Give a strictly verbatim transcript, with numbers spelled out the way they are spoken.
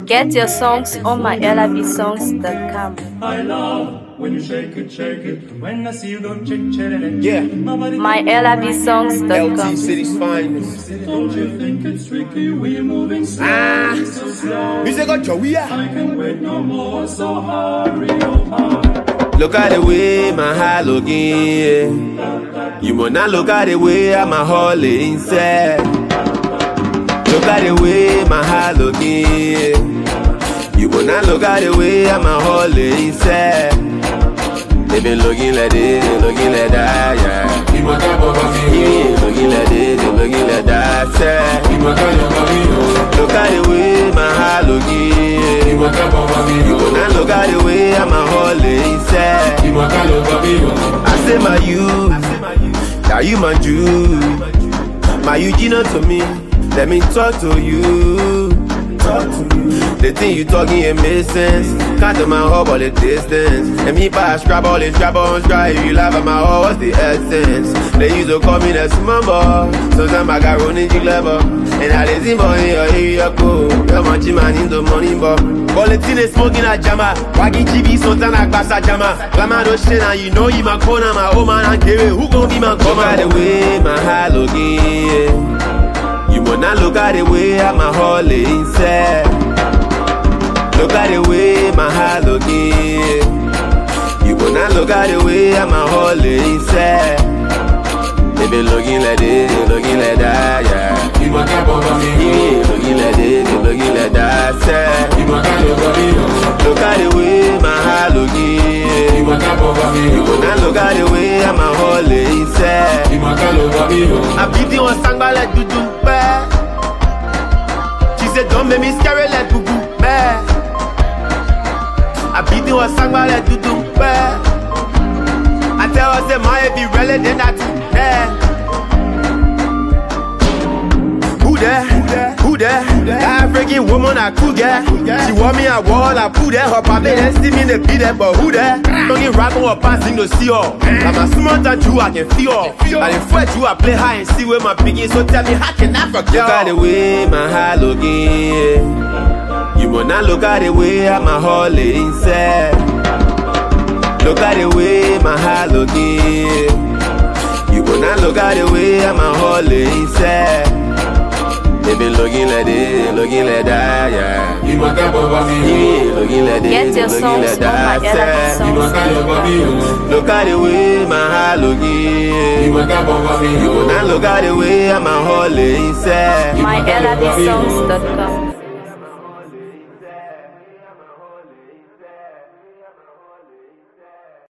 Get your songs on my L I B songs dot com. I love when you shake it, shake it. When I see you go chick chick. Yeah. my L I B songs dot L T com. City's finest. Don't you think it's tricky? We're moving slow, Ah. so slow. Music got Joey. I can't wait no more, so hurry, oh hurry. Look at the way my heart looking. You must not look at the way I'm a holy inside. Look at the way my heart looking. You must not look at the way I'm a holy inside. They been looking like this, they looking like that, yeah. You must have been looking like this, they looking like that, yeah. You must have look at the way my heart looking. You must not look at the way I'm a holy inside. I say my you, now you my Jew. My Eugene to me, let me talk to you. Talk to you. The thing you talking it makes sense. Can't do my heart all the distance. And me pass scrap all this scrap on strive. You laugh at my heart, what's the essence? They used to call me the small boy. Sometimes I got running to clever. And I listen for in your area code. Tell my man in the money bar. Quality they smoking a jama. Wagging G B sometimes I pass a jama. Grandma don't shit and you know you my corner. My old man and Kerry. Who gon' be my comer? Look at the way my heart looking. You must not look at the way I'm a holy inside. Look at the way my heart looking. You must not look at the way I'm a holy inside. They been looking like this, they looking like that, yeah. You must have me. Looking like this, they looking like that, yeah. You must have look at the way my heart looking. You must have me. You must not look at the way I'm a holy inside. You must have I'm beating on sangba like do do bad. She said don't make me scary like boo boo bad. I beat you a song while I do do bad. I tell her say my be relevant than that there. Who there? Who there? That African woman I could get. She want me a wall, I put there. Her papa then see me in the beat there, but who there? Don't get rap on her passing to see her. I'm a smart and Jew, I can feel her. And if I do, I play high and see where my piggy. So tell me how can I forget? Look at the way my heart looking. You must not look at the way I'm a holy inside. Look at the way my heart looking. You must not look at the way I'm a holy inside. They been looking like this, looking like that, yeah. You must have me. Looking like this, Get your looking songs like on my that, L I B yeah. songs dot com. Look at the way my heart looking. You must not look at the way I'm a holy inside. my L I B songs dot com.